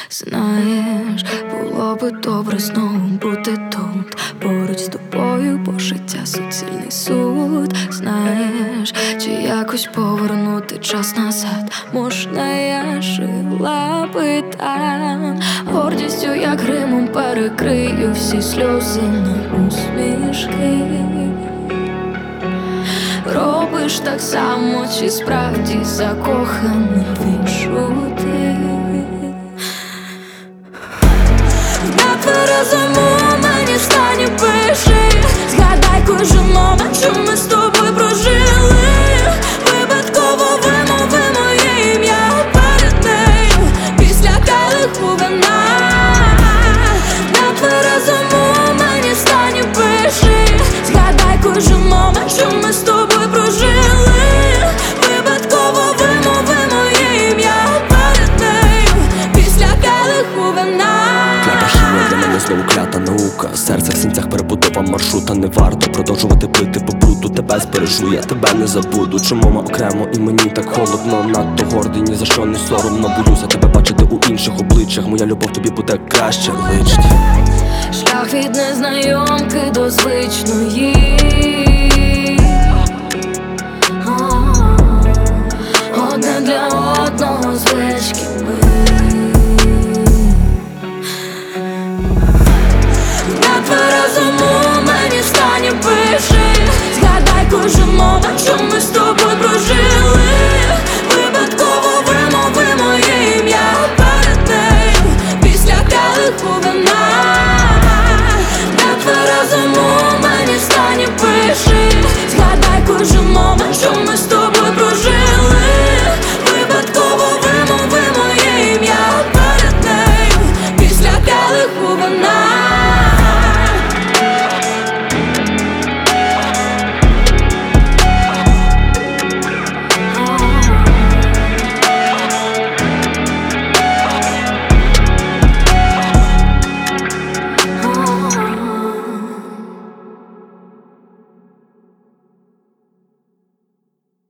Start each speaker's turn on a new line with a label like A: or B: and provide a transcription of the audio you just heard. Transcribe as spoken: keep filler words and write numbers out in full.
A: Знаєш, було би добре знову бути тут, поруч з тобою, бо життя суцільний суд. Знаєш, чи якось повернути час назад? Можна, я жила би там, гордістю, як гримом перекрию всі сльози на усмішки. Робиш так само, чи справді закоханий в іншу ти? Тверезому мені встань і пиши, згадай кожен момент, що ми з тобою прожили. Випадково вимови моє ім'я перед нею після келиху вина. На тверезому мені встань і пиши, згадай кожен момент, що ми з тобою прожили. Випадково вимови моє ім'я перед нею після келиху вина.
B: Для мене знову клята наука. Серце в синцях перебудова маршрута. Не варто продовжувати пити по бруду. Тебе збережу, я тебе не забуду. Чому ми окремо і мені так холодно? Надто гордий, ні за що не соромно. Боюся тебе бачити у інших обличчях. Моя любов тобі буде краще личить.
A: Шлях від незнайомки до звичної, одне для одного звички.